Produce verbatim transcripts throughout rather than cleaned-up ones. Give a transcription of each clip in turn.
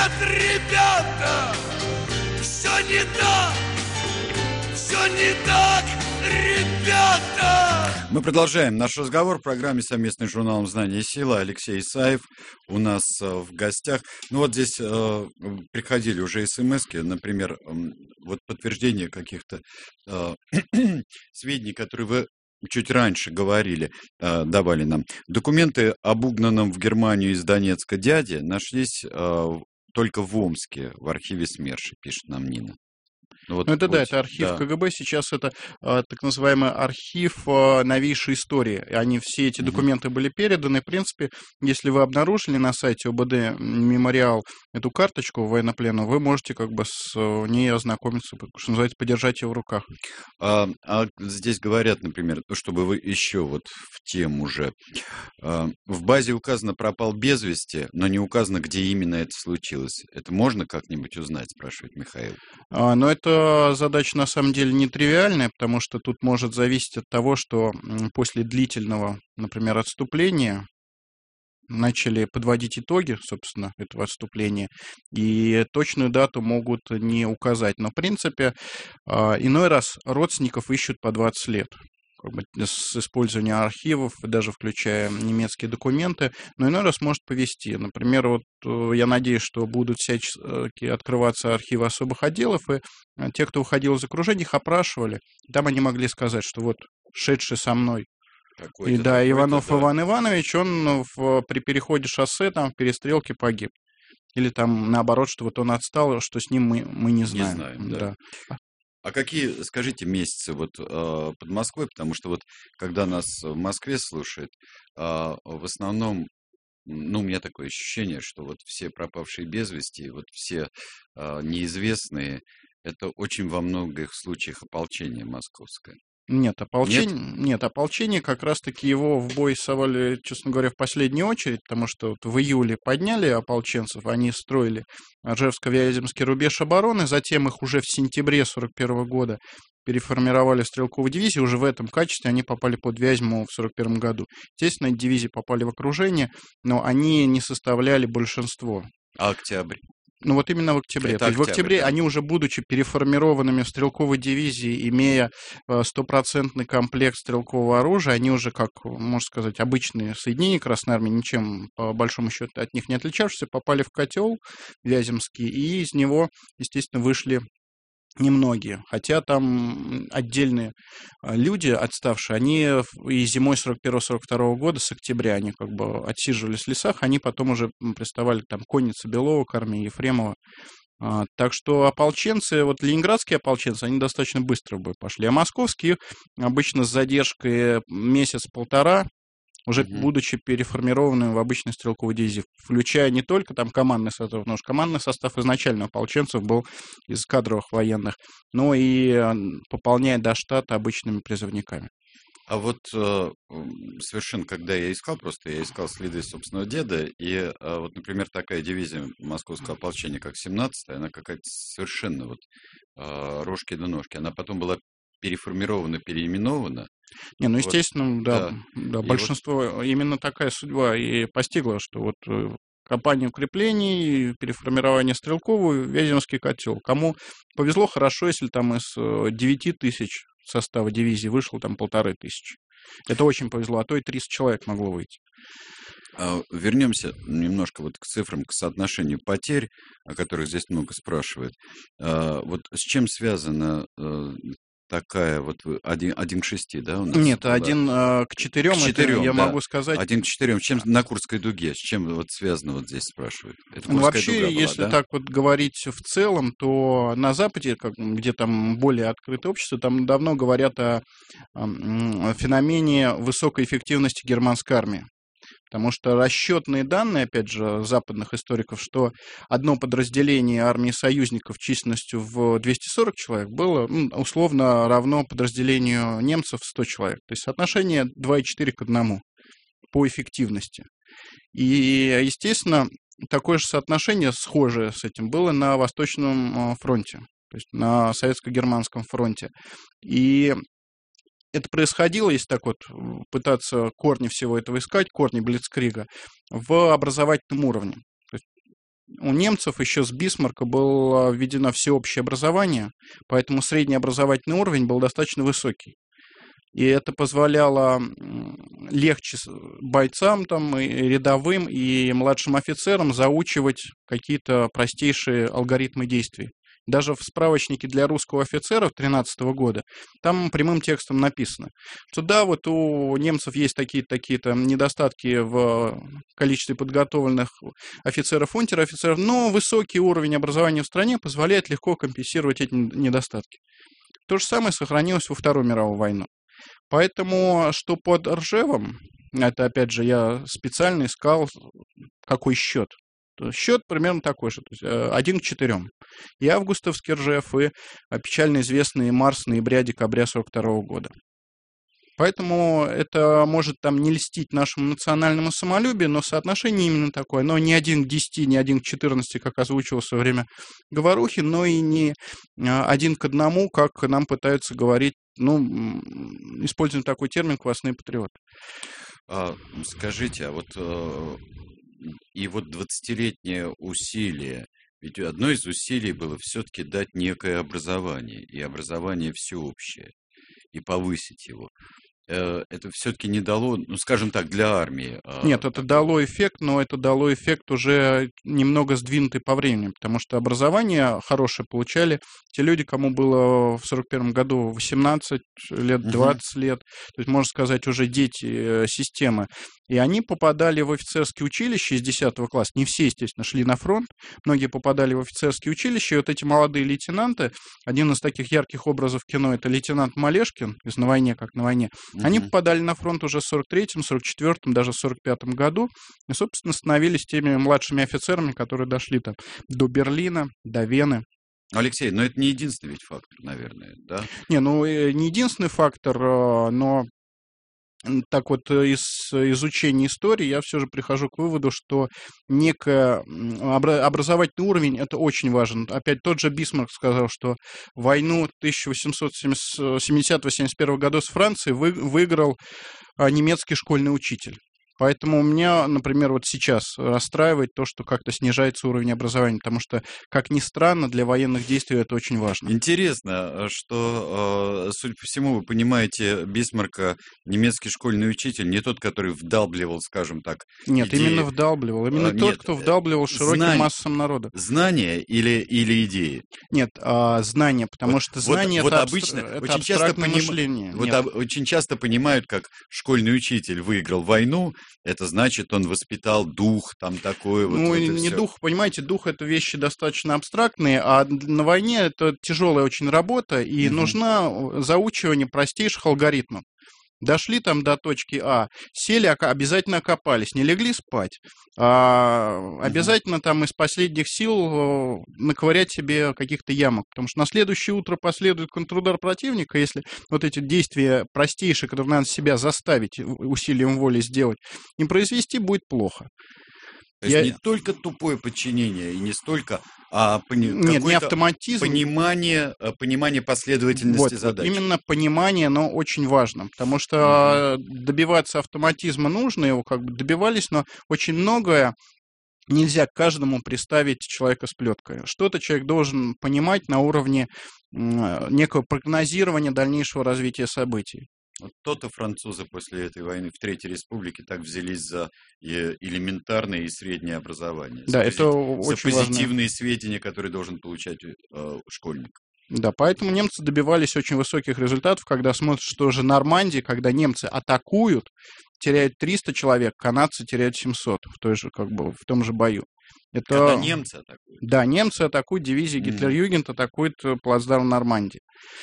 Нет, ребята, все не так, все не так, ребята. Мы продолжаем наш разговор в программе совместной с журналом «Знание и сила». Алексей Исаев у нас в гостях. Ну вот здесь э, приходили уже смски, например, э, вот подтверждение каких-то э, сведений, которые вы чуть раньше говорили, э, давали нам. Документы об угнанном в Германию из Донецка дяде нашлись э, только в Омске, в архиве СМЕРШа, пишет нам Нина. Ну, вот, ну это вот, да, это архив да. КГБ, сейчас это а, так называемый архив а, новейшей истории. Они все эти документы mm-hmm. были переданы. В принципе, если вы обнаружили на сайте ОБД Мемориал эту карточку военнопленного, вы можете как бы с ней ознакомиться, что называется, подержать ее в руках. А, а здесь говорят, например, чтобы вы еще вот в тему же. А, в базе указано «пропал без вести», но не указано, где именно это случилось. Это можно как-нибудь узнать, спрашивает Михаил? А, но это задача на самом деле нетривиальная, потому что тут может зависеть от того, что после длительного, например, отступления начали подводить итоги, собственно, этого отступления, и точную дату могут не указать. Но, в принципе, иной раз родственников ищут по двадцать лет. С использованием архивов, даже включая немецкие документы, но иной раз может повести. Например, вот я надеюсь, что будут всячески открываться архивы особых отделов, и те, кто выходил из окружения, их опрашивали. Там они могли сказать, что вот шедший со мной, и да, Иванов да. Иван Иванович, он в, при переходе шоссе там в перестрелке погиб. Или там наоборот, что вот он отстал, что с ним мы, мы не знаем. Не знаем, да. да. А какие, скажите, месяцы вот э, под Москвой, потому что вот когда нас в Москве слушают, э, в основном, ну, у меня такое ощущение, что вот все пропавшие без вести, вот все э, неизвестные, это очень во многих случаях ополчение московское. Нет, ополчение, нет? нет, ополчение как раз-таки его в бой совали, честно говоря, в последнюю очередь, потому что вот в июле подняли ополченцев, они строили Ржевско-Вяземский рубеж обороны, затем их уже в сентябре сорок первого года переформировали в стрелковую дивизию, уже в этом качестве они попали под Вязьму в сорок первом году. Естественно, эти дивизии попали в окружение, но они не составляли большинство. А октябрь? Ну вот именно в октябре. То есть в октябре да. они уже, будучи переформированными в стрелковой дивизии, имея стопроцентный комплект стрелкового оружия, они уже, как, можно сказать, обычные соединения Красной Армии, ничем, по большому счету, от них не отличавшиеся, попали в котел Вяземский, и из него, естественно, вышли немногие. Хотя там отдельные люди, отставшие, они и зимой сорок первого сорок второго года, с октября, они как бы отсиживались в лесах, они потом уже приставали там конница Белова, к армии Ефремова. А, так что ополченцы, вот ленинградские ополченцы, они достаточно быстро в бой пошли. А московские обычно с задержкой месяц-полтора, уже mm-hmm. будучи переформированными в обычную стрелковую дивизию, включая не только там командный состав, потому что командный состав изначально ополченцев был из кадровых военных, но и пополняя до штата обычными призывниками. А вот э, совершенно, когда я искал, просто я искал следы собственного деда, и э, вот, например, такая дивизия московского ополчения, как семнадцатая, она какая-то совершенно вот э, рожки до ножки, она потом была переформирована, переименована. Не, ну, естественно, вот, да, да, да большинство, вот... именно такая судьба и постигла, что вот кампания укреплений, переформирование стрелковую, Вяземский котел. Кому повезло, хорошо, если там из девяти тысяч состава дивизии вышло там полторы тысячи. Это очень повезло, а то и триста человек могло выйти. Вернемся немножко вот к цифрам, к соотношению потерь, о которых здесь много спрашивают. Вот с чем связано такая вот один, один к шести, да, у нас? Нет, была? один э, к четырем, к четырем, это, я да. могу сказать... Один к четырем, чем на Курской дуге, с чем вот связано, вот здесь спрашивают? Это ну, вообще, была, если да? так вот говорить в целом, то на Западе, как, где там более открытое общество, там давно говорят о, о феномене высокой эффективности германской армии. Потому что расчетные данные, опять же, западных историков, что одно подразделение армии союзников численностью в двести сорок человек было ну, условно равно подразделению немцев в сто человек. То есть соотношение два и четыре к одному по эффективности. И, естественно, такое же соотношение, схожее с этим, было на Восточном фронте, то есть на Советско-Германском фронте. И это происходило, если так вот пытаться корни всего этого искать, корни Блицкрига, в образовательном уровне. То есть у немцев еще с Бисмарка было введено всеобщее образование, поэтому средний образовательный уровень был достаточно высокий. И это позволяло легче бойцам, там, и рядовым, и младшим офицерам заучивать какие-то простейшие алгоритмы действий. Даже в справочнике для русского офицера тринадцатого года там прямым текстом написано, что да, вот у немцев есть такие-то такие-то недостатки в количестве подготовленных офицеров, унтер-офицеров, но высокий уровень образования в стране позволяет легко компенсировать эти недостатки. То же самое сохранилось во Вторую мировую войну. Поэтому, что под Ржевом, это, опять же, я специально искал, какой счет. Счет примерно такой же, то есть один к четырем. И августовский Ржев, и печально известный марс ноября-декабря сорок второго года. Поэтому это может там не льстить нашему национальному самолюбию, но соотношение именно такое. Но не один к десяти, не один к четырнадцати, как озвучивалось во время говорухи, но и не один к одному, как нам пытаются говорить, ну, используем такой термин «квасные патриоты». А, скажите, а вот и вот двадцатилетнее усилие, ведь одно из усилий было все-таки дать некое образование, и образование всеобщее, и повысить его. Это все-таки не дало, ну, скажем так, для армии. Нет, это дало эффект, но это дало эффект уже немного сдвинутый по времени, потому что образование хорошее получали те люди, кому было в сорок первом году восемнадцать лет, двадцать угу. лет, то есть, можно сказать, уже дети системы. И они попадали в офицерские училища из десятого класса. Не все, естественно, шли на фронт. Многие попадали в офицерские училища. И вот эти молодые лейтенанты, один из таких ярких образов кино, это лейтенант Малешкин из «На войне, как на войне». Mm-hmm. Они попадали на фронт уже в сорок третьем, сорок четвёртом, даже в сорок пятом году. И, собственно, становились теми младшими офицерами, которые дошли там до Берлина, до Вены. Алексей, но это не единственный ведь фактор, наверное, да? Не, ну, не единственный фактор, но... Так вот, из изучения истории я все же прихожу к выводу, что некий образовательный уровень – это очень важен. Опять тот же Бисмарк сказал, что войну тысяча восемьсот семидесятого — семьдесят первого годов с Францией вы, выиграл немецкий школьный учитель. Поэтому у меня, например, вот сейчас расстраивает то, что как-то снижается уровень образования, потому что, как ни странно, для военных действий это очень важно. Интересно, что, судя по всему, вы понимаете, Бисмарка немецкий школьный учитель, не тот, который вдалбливал, скажем так, Нет, идеи... именно вдалбливал. Именно а, тот, нет, кто вдалбливал широким знания, массам народа. Знания или, или идеи? Нет, а, знания, потому вот, что знания вот, это, вот обычно, абстр... очень это часто абстрактное поним... мышление. Вот об... очень часто понимают, как школьный учитель выиграл войну, это значит, он воспитал дух, там такой вот. Ну, вот не все. дух, понимаете, дух — это вещи достаточно абстрактные, а на войне это тяжелая очень работа, и угу. нужно заучивание простейших алгоритмов. Дошли там до точки А, сели, обязательно окопались, не легли спать. А, обязательно там из последних сил наковырять себе каких-то ямок, потому что на следующее утро последует контрудар противника, если вот эти действия простейшие, которые надо себя заставить усилием воли сделать, не произвести, будет плохо. То есть Я... не только тупое подчинение и не столько, а пони... Нет, не автоматизм. Понимание, понимание последовательности вот, задач. Вот именно понимание, но очень важно, потому что угу. добиваться автоматизма нужно, его как бы добивались, но очень многое нельзя каждому представить человека с плеткой. Что-то человек должен понимать на уровне некого прогнозирования дальнейшего развития событий. Вот то-то французы после этой войны в Третьей Республике так взялись за элементарное и среднее образование. Да, за это пози... очень за позитивные важно. сведения, которые должен получать э, школьник. Да, поэтому немцы добивались очень высоких результатов, когда смотришь, что же Нормандия, когда немцы атакуют, теряют триста человек, канадцы теряют семьсот в той же, как бы, в том же бою. Это... Когда немцы атакуют? Да, немцы атакуют, дивизия Гитлер-Югент атакует плацдарм Нормандии.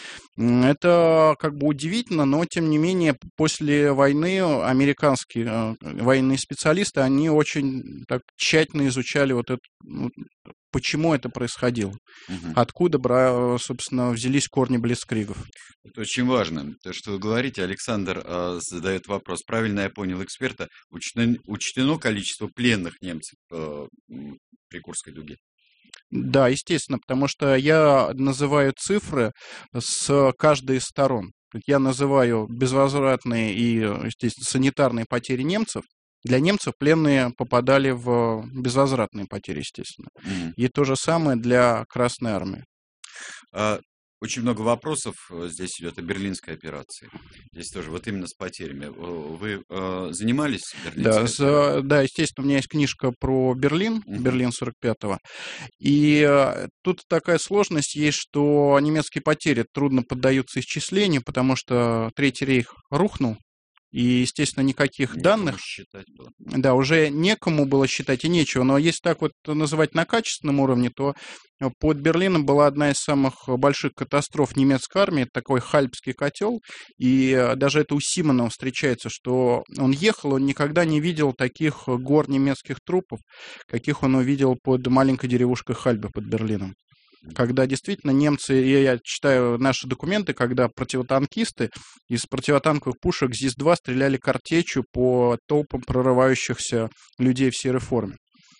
Это как бы удивительно, но тем не менее после войны американские э, военные специалисты, они очень так тщательно изучали вот это, почему это происходило, угу. откуда, собственно, взялись корни блицкригов. Это очень важно. То, что вы говорите, Александр э, задает вопрос. Правильно я понял эксперта, учтено, учтено количество пленных немцев э, при Курской дуге? Да, естественно, потому что я называю цифры с каждой из сторон. Я называю безвозвратные и, естественно, санитарные потери немцев, Для немцев пленные попадали в безвозвратные потери, естественно. Mm. И то же самое для Красной Армии. А, очень много вопросов здесь идет о Берлинской операции. Здесь тоже, вот именно с потерями. Вы э, занимались Берлинской да, с, да, естественно, у меня есть книжка про Берлин, uh-huh. Берлин сорок пятого. И э, тут такая сложность есть, что немецкие потери трудно поддаются исчислению, потому что Третий рейх рухнул. И, естественно, никаких некому данных, считать было. Да, уже некому было считать и нечего. Но если так вот называть на качественном уровне, то под Берлином была одна из самых больших катастроф немецкой армии, такой Хальбский котел. И даже это у Симонова встречается, что он ехал, он никогда не видел таких гор немецких трупов, каких он увидел под маленькой деревушкой Хальбе под Берлином. Когда действительно немцы, я читаю наши документы, когда противотанкисты из противотанковых пушек ЗИС-два стреляли картечью по толпам прорывающихся людей в серой форме.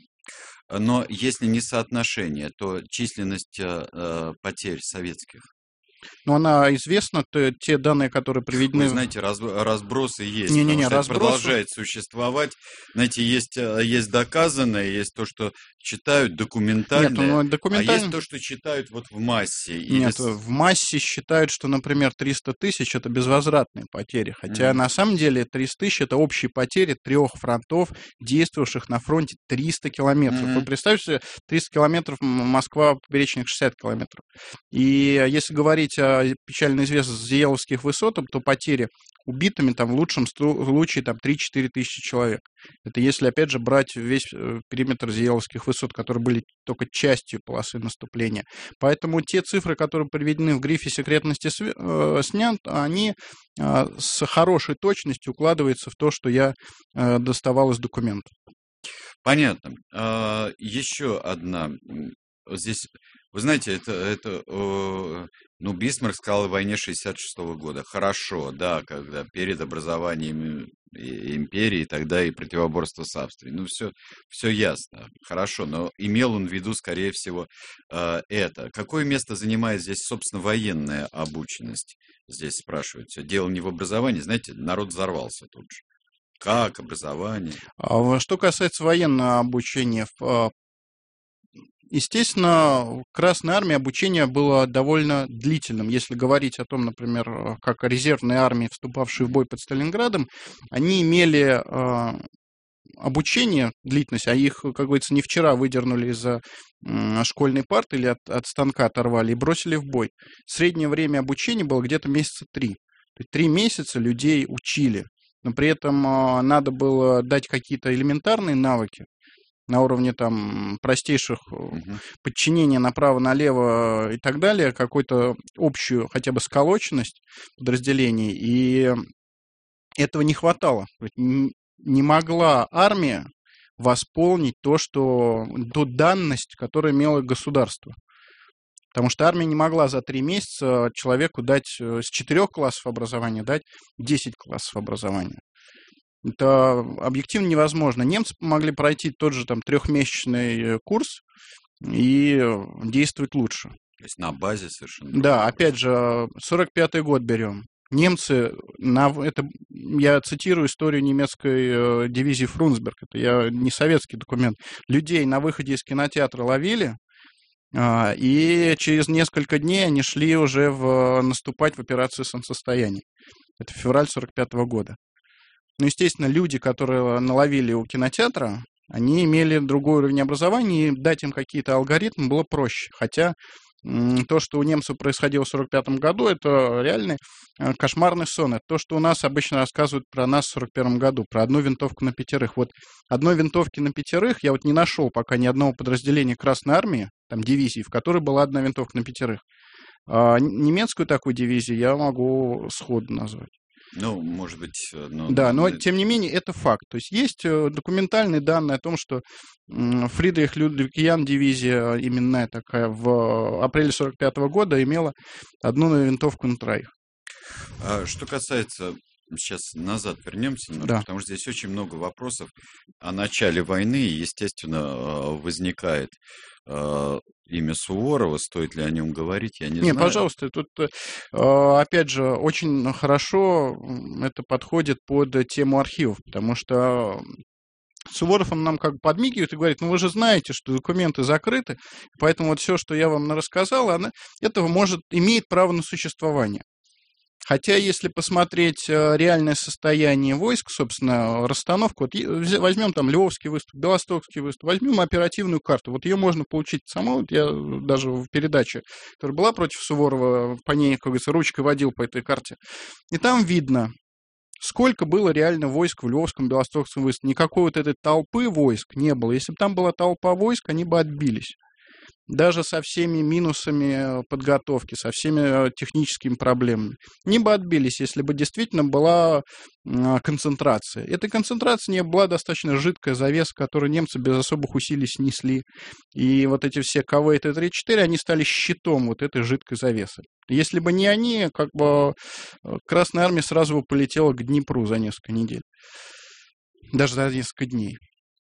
Но если не соотношение, то численность э, потерь советских? Но она известна, то, те данные, которые приведены... Вы знаете, раз, разбросы есть, не, не, не, разбросы... продолжает существовать. Знаете, есть, есть доказанное, есть то, что читают документальное, Нет, ну, документаль... а есть то, что читают вот в массе. Нет, или... в массе считают, что, например, триста тысяч – это безвозвратные потери, хотя mm-hmm. на самом деле триста тысяч – это общие потери трех фронтов, действовавших на фронте триста километров. Mm-hmm. Вы представьте себе, триста километров, Москва, поперечник шестьдесят километров. И если говорить о печально известных Зиеловских высотах, то потери убитыми там в лучшем случае там три-четыре тысячи человек. Это если, опять же, брать весь периметр Зиеловских высот, которые были только частью полосы наступления. Поэтому те цифры, которые приведены в грифе секретности снят, они с хорошей точностью укладываются в то, что я доставал из документов. Понятно. Еще одна. Здесь, вы знаете, это, это ну, Бисмарк сказал о войне шестьдесят шестого года. Хорошо, да, когда перед образованием империи, тогда и противоборство с Австрией. Ну, все, все ясно, хорошо, но имел он в виду, скорее всего, это. Какое место занимает здесь, собственно, военная обученность? Здесь спрашивают. Все дело не в образовании. Знаете, народ взорвался тут же. Как образование? Что касается военного обучения, естественно, в Красной армии обучение было довольно длительным. Если говорить о том, например, как резервные армии, вступавшие в бой под Сталинградом, они имели э, обучение, длительность, а их, как говорится, не вчера выдернули из-за э, школьной парты или от, от станка оторвали и бросили в бой. Среднее время обучения было где-то месяца три. То есть три месяца людей учили, но при этом э, надо было дать какие-то элементарные навыки на уровне там простейших uh-huh. подчинения направо-налево и так далее, какую-то общую хотя бы сколоченность подразделений, и этого не хватало. Не могла армия восполнить то, что, ту данность, которую имело государство. Потому что армия не могла за три месяца человеку дать с четырех классов образования дать десять классов образования. Это объективно невозможно. Немцы могли пройти тот же там трехмесячный курс и действовать лучше. То есть на базе совершенно. Да, опять же, сорок пятый год берем. Немцы, на, это, я цитирую историю немецкой дивизии Фрунсберг, это я, не советский документ, людей на выходе из кинотеатра ловили, и через несколько дней они шли уже в, наступать в операцию солнцестояния. Это февраль сорок пятого года. Ну, естественно, люди, которые наловили у кинотеатра, они имели другой уровень образования, и дать им какие-то алгоритмы было проще. Хотя то, что у немцев происходило в сорок пятом году, это реальный кошмарный сон. Это то, что у нас обычно рассказывают про нас в сорок первом году, про одну винтовку на пятерых. Вот одной винтовки на пятерых я вот не нашел пока ни одного подразделения Красной армии, там дивизии, в которой была одна винтовка на пятерых. А немецкую такую дивизию я могу сходу назвать. Ну, может быть... Ну, да, но, тем не менее, это факт. То есть есть документальные данные о том, что Фридрих Людвиг-Ян дивизия именная такая в апреле сорок пятого года имела одну винтовку на троих. Что касается... Сейчас назад вернемся, да. потому что здесь очень много вопросов о начале войны, и, естественно, возникает э, имя Суворова, стоит ли о нем говорить, я не, не знаю. Не, пожалуйста, тут, э, опять же, очень хорошо это подходит под тему архивов, потому что Суворов, он нам как бы подмигивает и говорит, ну вы же знаете, что документы закрыты, поэтому вот все, что я вам рассказал, она, этого может, имеет право на существование. Хотя, если посмотреть реальное состояние войск, собственно, расстановку, вот возьмем там Львовский выступ, Белостокский выступ, возьмем оперативную карту, вот ее можно получить самой, вот я даже в передаче, которая была против Суворова, по ней, как говорится, ручкой водил по этой карте, и там видно, сколько было реально войск в Львовском, Белостокском выступе. Никакой вот этой толпы войск не было. Если бы там была толпа войск, они бы отбились. Даже со всеми минусами подготовки, со всеми техническими проблемами. Не бы отбились, если бы действительно была концентрация. Этой концентрации не была достаточно жидкая завеса, которую немцы без особых усилий снесли. И вот эти все ка вэ и тэ тридцать четыре, они стали щитом вот этой жидкой завесы. Если бы не они, как бы Красная Армия сразу бы полетела к Днепру за несколько недель. Даже за несколько дней.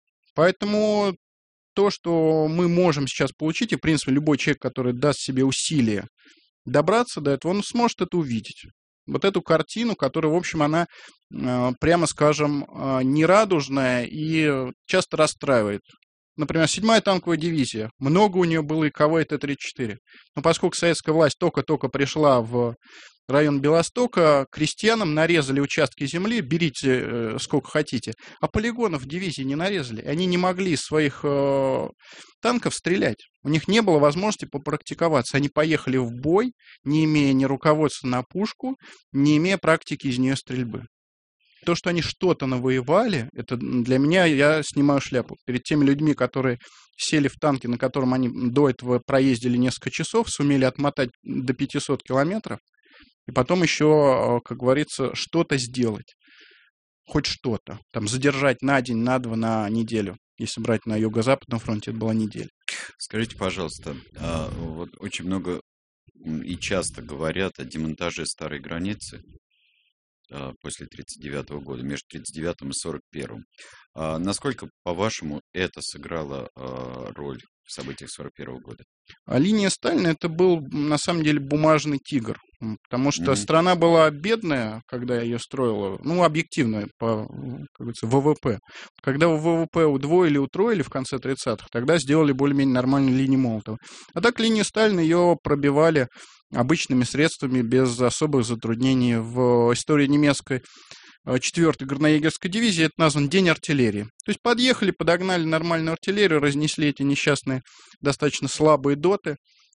Поэтому то, что мы можем сейчас получить, и, в принципе, любой человек, который даст себе усилия добраться до этого, он сможет это увидеть. Вот эту картину, которая, в общем, она, прямо скажем, нерадужная и часто расстраивает. Например, седьмая танковая дивизия. Много у нее было и ка вэ и тэ тридцать четыре. Но поскольку советская власть только-только пришла в район Белостока, крестьянам нарезали участки земли, берите э, сколько хотите, а полигонов в дивизии не нарезали. Они не могли из своих э, танков стрелять. У них не было возможности попрактиковаться. Они поехали в бой, не имея ни руководства на пушку, не имея практики из нее стрельбы. То, что они что-то навоевали, это для меня, я снимаю шляпу перед теми людьми, которые сели в танки, на котором они до этого проездили несколько часов, сумели отмотать до пятисот километров, и потом еще, как говорится, что-то сделать. Хоть что-то. Там задержать на день, на два, на неделю. Если брать на Юго-Западном фронте, это была неделя. Скажите, пожалуйста, вот очень много и часто говорят о демонтаже старой границы после тридцать девятого года, между тридцать девятым и сорок первым. А насколько, по-вашему, это сыграло а, роль в событиях сорок первого года? А линия Сталина — это был, на самом деле, бумажный тигр. Потому что mm-hmm. страна была бедная, когда ее строила, ну, объективно, по, как говорится, вэ вэ пэ. Когда вэ вэ пэ удвоили, утроили в конце тридцатых, тогда сделали более-менее нормальную линию Молотова. А так линию Сталина ее пробивали обычными средствами, без особых затруднений. В истории немецкой четвёртой горноегерской дивизии это назван День артиллерии. То есть подъехали, подогнали нормальную артиллерию, разнесли эти несчастные, достаточно слабые доты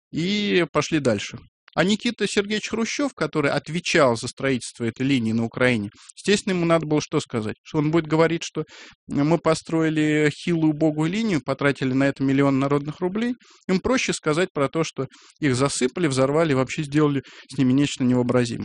и пошли дальше. А Никита Сергеевич Хрущев, который отвечал за строительство этой линии на Украине, естественно, ему надо было что сказать? Что он будет говорить, что мы построили хилую убогую линию, потратили на это миллион народных рублей. Им проще сказать про то, что их засыпали, взорвали и вообще сделали с ними нечто невообразимое.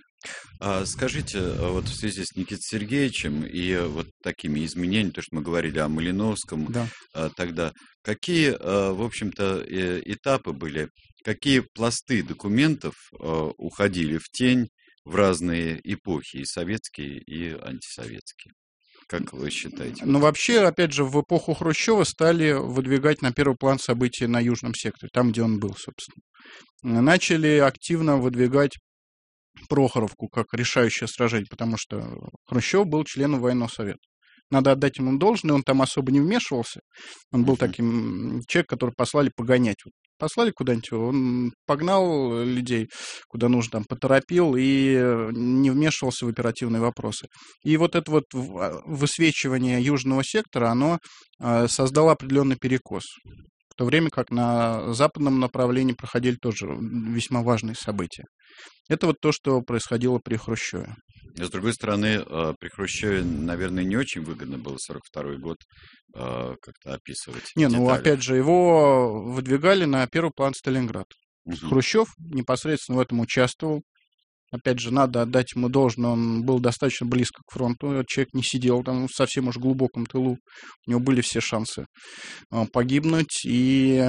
А скажите, вот в связи с Никитой Сергеевичем и вот такими изменениями, то, что мы говорили о Малиновском, да. тогда, какие, в общем-то, этапы были, какие пласты документов уходили в тень в разные эпохи, и советские, и антисоветские? Как вы считаете? Ну, вообще, опять же, в эпоху Хрущева стали выдвигать на первый план события на Южном секторе, там, где он был, собственно. Начали активно выдвигать Прохоровку как решающее сражение, потому что Хрущев был членом военного совета. Надо отдать ему должное, он там особо не вмешивался. Он был uh-huh. таким человеком, который послали погонять. Послали куда-нибудь, он погнал людей, куда нужно, там, поторопил и не вмешивался в оперативные вопросы. И вот это вот высвечивание южного сектора, оно создало определенный перекос. В то время как на западном направлении проходили тоже весьма важные события. Это вот то, что происходило при Хрущеве. С другой стороны, при Хрущеве, наверное, не очень выгодно было сорок второй год как-то описывать. Не, детали. Ну, опять же, его выдвигали на первый план Сталинград. Угу. Хрущев непосредственно в этом участвовал. Опять же, надо отдать ему должное, он был достаточно близко к фронту, этот человек не сидел там в совсем уж глубоком тылу, у него были все шансы погибнуть, и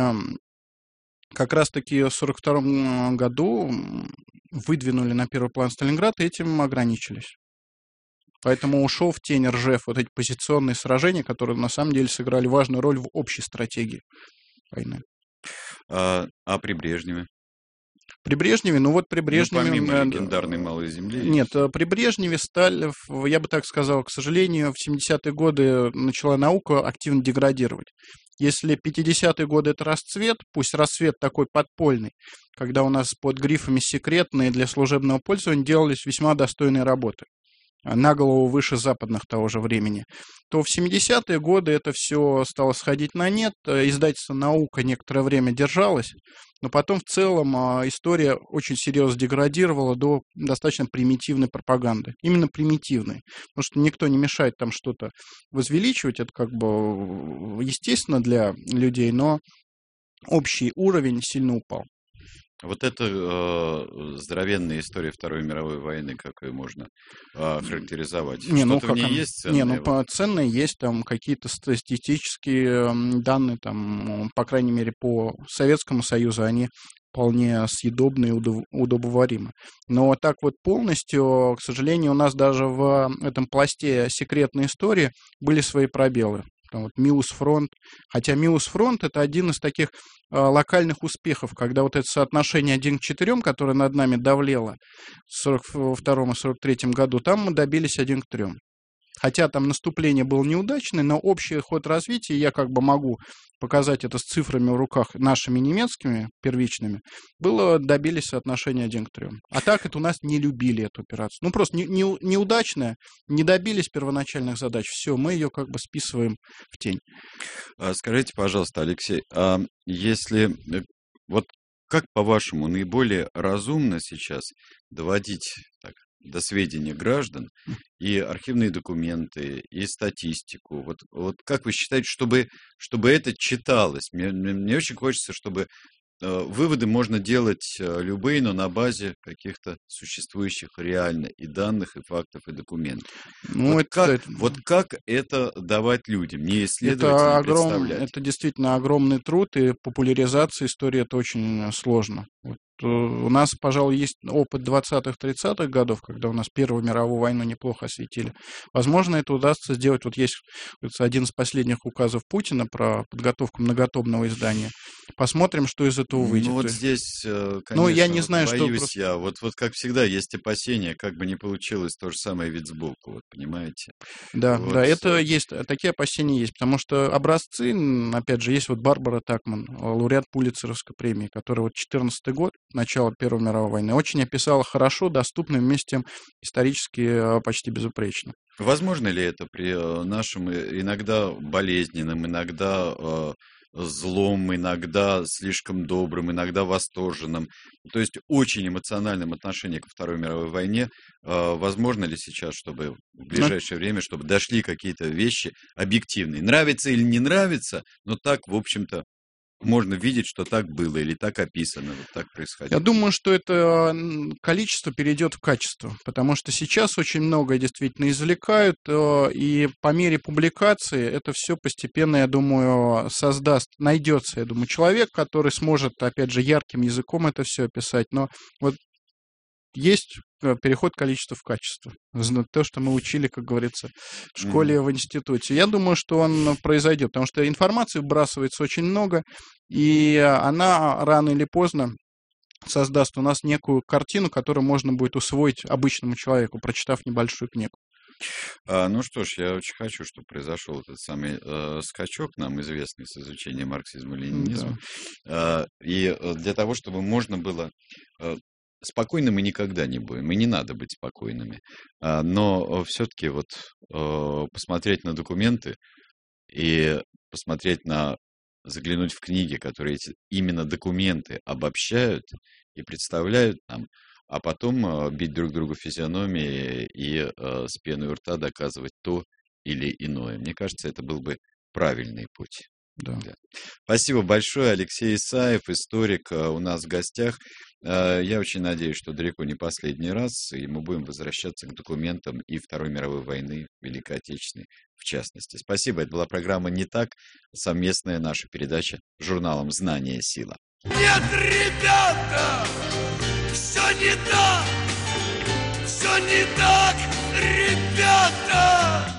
как раз-таки в сорок втором году выдвинули на первый план Сталинград, и этим ограничились. Поэтому ушел в тень Ржев вот эти позиционные сражения, которые на самом деле сыграли важную роль в общей стратегии войны. А, а при Брежневе? При Брежневе, ну вот при Брежневе... Ну, помимо легендарной «Малой земли». Нет, при Брежневе сталь, я бы так сказал, к сожалению, в семидесятые годы начала наука активно деградировать. Если пятидесятые годы это расцвет, пусть расцвет такой подпольный, когда у нас под грифами «секретные» для служебного пользования делались весьма достойные работы, на голову выше западных того же времени, то в семидесятые годы это все стало сходить на нет. Издательство «Наука» некоторое время держалось, но потом в целом история очень серьезно деградировала до достаточно примитивной пропаганды. Именно примитивной. Потому что никто не мешает там что-то возвеличивать. Это как бы естественно для людей, но общий уровень сильно упал. Вот эта э, здоровенная история Второй мировой войны, как ее можно э, характеризовать? Не, ну, Что-то в ней он... есть ценное? Не, ну, вот? Ценные есть там какие-то статистические данные, там, по крайней мере, по Советскому Союзу, они вполне съедобны и удов... удобоваримы. Но так вот полностью, к сожалению, у нас даже в этом пласте секретной истории были свои пробелы. Там вот Миус фронт. Хотя Миус фронт это один из таких э, локальных успехов, когда вот это соотношение один к четырем, которое над нами давлело в сорок втором и сорок третьем году, там мы добились один к трем. Хотя там наступление было неудачное, но общий ход развития, я как бы могу показать это с цифрами в руках нашими немецкими, первичными, было, добились соотношения один к трем. А так это у нас не любили эту операцию. Ну, просто не, не, неудачная, не добились первоначальных задач. Все, мы ее как бы списываем в тень. Скажите, пожалуйста, Алексей, а если... Вот как, по-вашему, наиболее разумно сейчас доводить так, до сведения граждан и архивные документы, и статистику? Вот, вот как вы считаете, чтобы, чтобы это читалось? Мне, мне очень хочется, чтобы э, выводы можно делать э, любые, но на базе каких-то существующих реально и данных, и фактов, и документов. Ну, вот, это, как, это... вот как это давать людям, не исследовать, это не огром... представлять? Это действительно огромный труд, и популяризация истории это очень сложно. Вот. У нас, пожалуй, есть опыт двадцатых-тридцатых годов, когда у нас Первую мировую войну неплохо осветили. Возможно, это удастся сделать. Вот есть один из последних указов Путина про подготовку многотомного издания. Посмотрим, что из этого выйдет. Ну вот здесь, конечно, ну, я не вот знаю, боюсь что просто... я. Вот, вот как всегда есть опасения, как бы не получилось то же самое вид сбоку, вот понимаете? Да, вот. да, это есть, такие опасения есть, потому что образцы, опять же, есть вот Барбара Такман, лауреат Пулитцеровской премии, которая вот четырнадцатый год, начало Первой мировой войны, очень описала хорошо, доступно, вместе с тем исторически почти безупречно. Возможно ли это при нашем иногда болезненном, иногда э, злом, иногда слишком добрым, иногда восторженным, то есть очень эмоциональном отношении ко Второй мировой войне, э, возможно ли сейчас, чтобы в ближайшее время, чтобы дошли какие-то вещи объективные? Нравится или не нравится, но так, в общем-то, можно видеть, что так было или так описано, вот так происходило. Я думаю, что это количество перейдет в качество, потому что сейчас очень многое действительно извлекают, и по мере публикации это все постепенно, я думаю, создаст, найдется, я думаю, человек, который сможет, опять же, ярким языком это все описать, но вот есть переход количества в качество. То, что мы учили, как говорится, в школе, mm-hmm. в институте. Я думаю, что он произойдет, потому что информации вбрасывается очень много, и она рано или поздно создаст у нас некую картину, которую можно будет усвоить обычному человеку, прочитав небольшую книгу. А, ну что ж, я очень хочу, чтобы произошел этот самый э, скачок, нам известный с изучением марксизма и ленинизма. Да. Э, и для того, чтобы можно было... Э, Спокойны мы никогда не будем, и не надо быть спокойными. Но все-таки вот посмотреть на документы и посмотреть на, заглянуть в книги, которые эти именно документы обобщают и представляют нам, а потом бить друг другу физиономии и с пеной у рта доказывать то или иное. Мне кажется, это был бы правильный путь. Да. Да. Спасибо большое. Алексей Исаев, историк, у нас в гостях. Я очень надеюсь, что далеко не последний раз, и мы будем возвращаться к документам и Второй мировой войны, Великой Отечественной в частности. Спасибо. Это была программа «Не так», совместная наша передача с журналом «Знание. Сила». Нет, ребята, все не так, все не так, ребята.